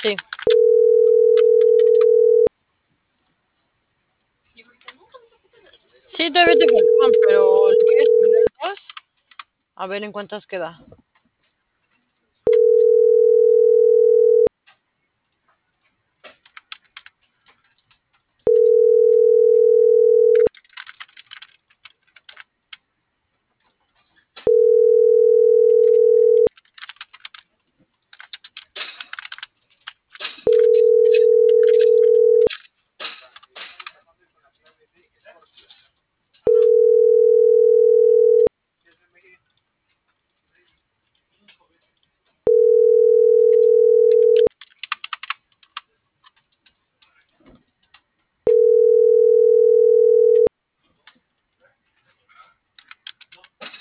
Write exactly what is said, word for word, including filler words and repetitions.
Sí. Sí, todavía te faltaban, pero el voy a subir el dos, a ver en cuántas queda.